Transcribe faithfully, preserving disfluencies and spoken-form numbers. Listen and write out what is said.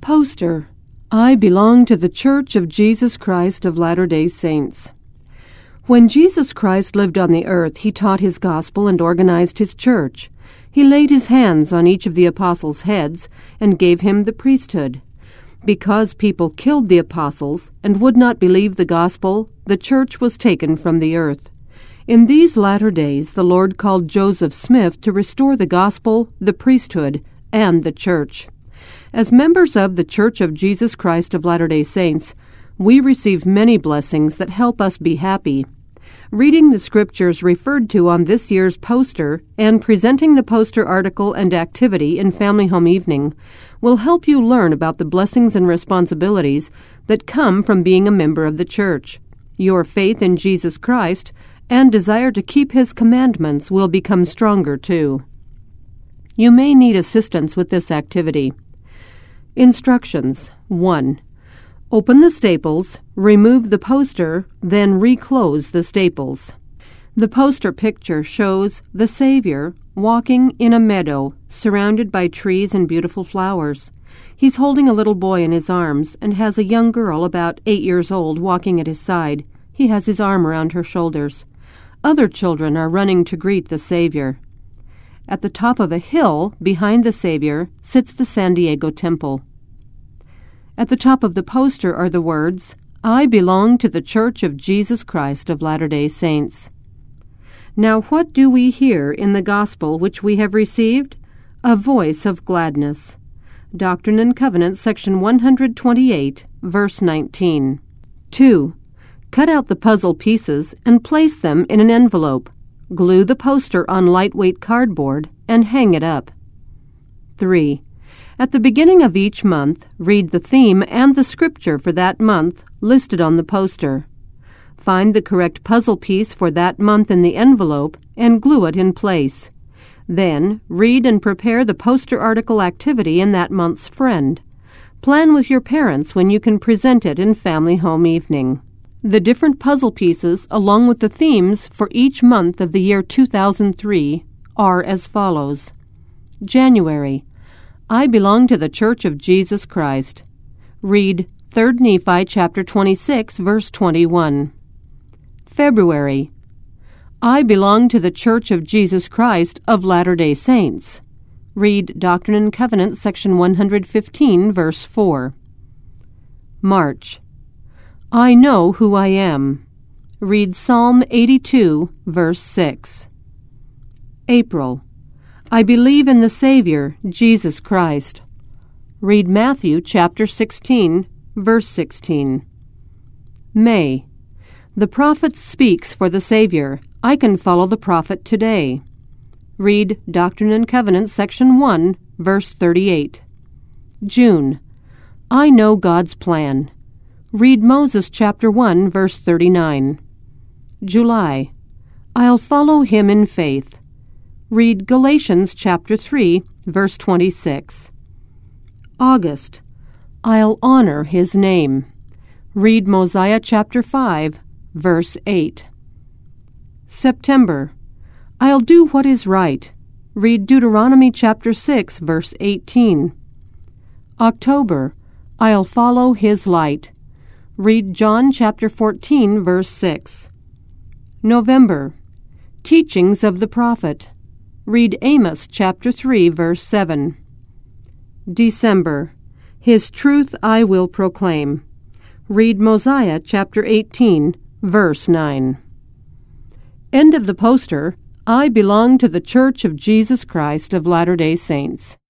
Poster. I belong to the Church of Jesus Christ of Latter-day Saints. When Jesus Christ lived on the earth, he taught his gospel and organized his church. He laid his hands on each of the apostles' heads and gave him the priesthood. Because people killed the apostles and would not believe the gospel, the church was taken from the earth. In these latter days, the Lord called Joseph Smith to restore the gospel, the priesthood, and the church. As members of the Church of Jesus Christ of Latter-day Saints, we receive many blessings that help us be happy. Reading the scriptures referred to on this year's poster and presenting the poster article and activity in Family Home Evening will help you learn about the blessings and responsibilities that come from being a member of the church. Your faith in Jesus Christ and desire to keep His commandments will become stronger too. You may need assistance with this activity. Instructions. one. Open the staples, remove the poster, then reclose the staples. The poster picture shows the Savior walking in a meadow surrounded by trees and beautiful flowers. He's holding a little boy in his arms and has a young girl about eight years old walking at his side. He has his arm around her shoulders. Other children are running to greet the Savior. At the top of a hill behind the Savior sits the San Diego Temple. At the top of the poster are the words, I belong to the Church of Jesus Christ of Latter-day Saints. Now what do we hear in the gospel which we have received? A voice of gladness. Doctrine and Covenants, section one hundred twenty-eight, verse nineteen. two. Cut out the puzzle pieces and place them in an envelope. Glue the poster on lightweight cardboard and hang it up. three. At the beginning of each month, read the theme and the scripture for that month listed on the poster. Find the correct puzzle piece for that month in the envelope and glue it in place. Then, read and prepare the poster article activity in that month's friend. Plan with your parents when you can present it in Family Home Evening. The different puzzle pieces, along with the themes for each month of the year two thousand three, are as follows. January. I belong to the Church of Jesus Christ. Read Third Nephi chapter twenty-six, verse twenty-one. February. I belong to the Church of Jesus Christ of Latter-day Saints. Read Doctrine and Covenants, section one hundred fifteen, verse four. March. I know who I am. Read Psalm eighty-two, verse six. April. I believe in the Savior, Jesus Christ. Read Matthew chapter sixteen, verse sixteen. May. The prophet speaks for the Savior. I can follow the prophet today. Read Doctrine and Covenants, section one, verse thirty-eight. June. I know God's plan. Read Moses chapter one, verse thirty-nine. July. I'll follow him in faith. Read Galatians chapter three, verse twenty-six. August. I'll honor his name. Read Mosiah chapter five, verse eight. September. I'll do what is right. Read Deuteronomy chapter six, verse eighteen. October. I'll follow his light. Read John chapter fourteen, verse six. November. Teachings of the Prophet. Read Amos chapter three, verse seven. December. His truth I will proclaim. Read Mosiah chapter eighteen, verse nine. End of the poster. I belong to the Church of Jesus Christ of Latter-day Saints.